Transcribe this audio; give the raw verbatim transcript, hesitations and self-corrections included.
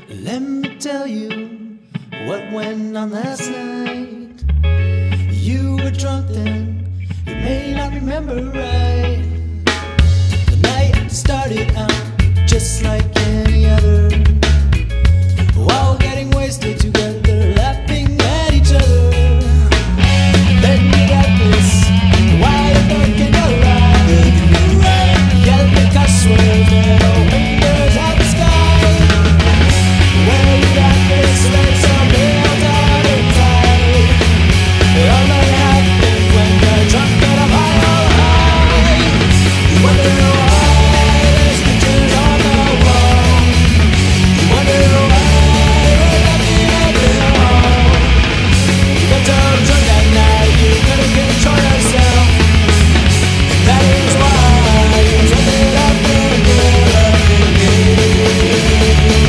Let me tell you what went on last night. You were drunk then, you may not remember right. The night started out just like any other.